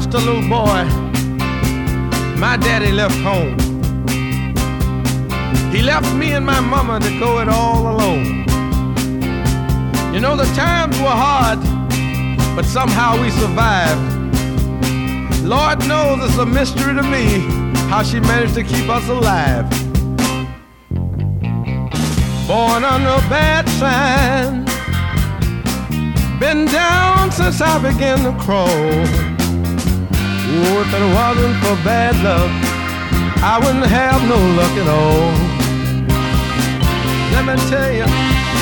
just a little boy, my daddy left home. He left me and my mama to go it all alone. You know, the times were hard, but somehow we survived. Lord knows it's a mystery to me how she managed to keep us alive. Born under a bad sign, been down since I began to crawl. Oh, if it wasn't for bad luck, I wouldn't have no luck at all. Let me tell you,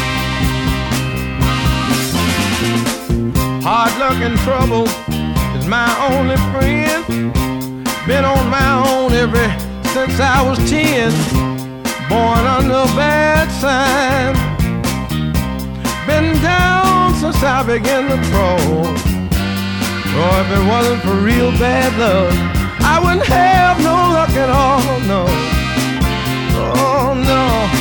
hard luck and trouble is my only friend. Been on my own ever since I was 10. Born under a bad sign, been down since I began to crawl. Oh, if it wasn't for real bad luck, I wouldn't have no luck at all, no. Oh, no.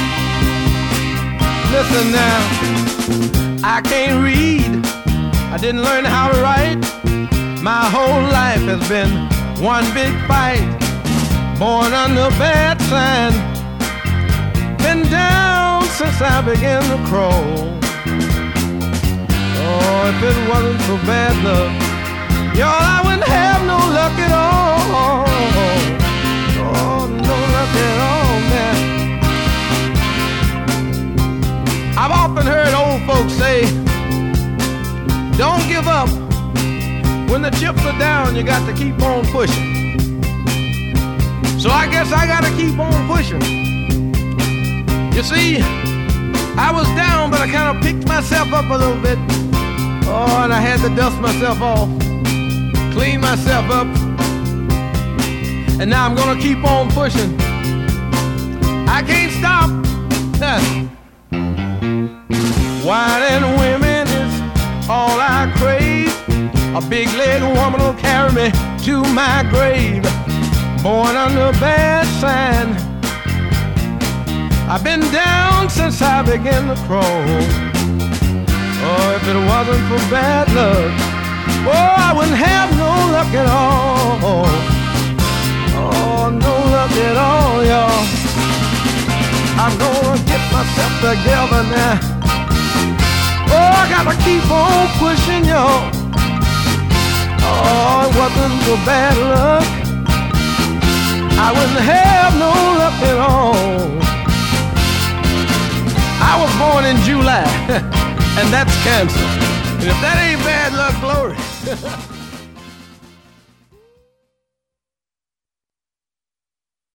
Listen now, I can't read, I didn't learn how to write. My whole life has been one big fight. Born under a bad sign, been down since I began to crawl. Oh, if it wasn't for bad luck, y'all, I wouldn't have no luck at all. Oh, no luck at all, man. I've often heard old folks say, don't give up. When the chips are down, you got to keep on pushing. So I guess I got to keep on pushing. You see, I was down, but I kind of picked myself up a little bit. Oh, and I had to dust myself off, clean myself up, and now I'm gonna keep on pushing. I can't stop. Wine and women is all I crave. A big leg woman will carry me to my grave. Born under a bad sign, I've been down since I began to crawl. Oh, if it wasn't for bad luck, oh, I wouldn't have no luck at all. Oh, no luck at all, y'all. I'm gonna get myself together now. Oh, I gotta keep on pushing, y'all. Oh, it wasn't for bad luck, I wouldn't have no luck at all. I was born in July, and that's Cancer. And if that ain't bad luck, glory.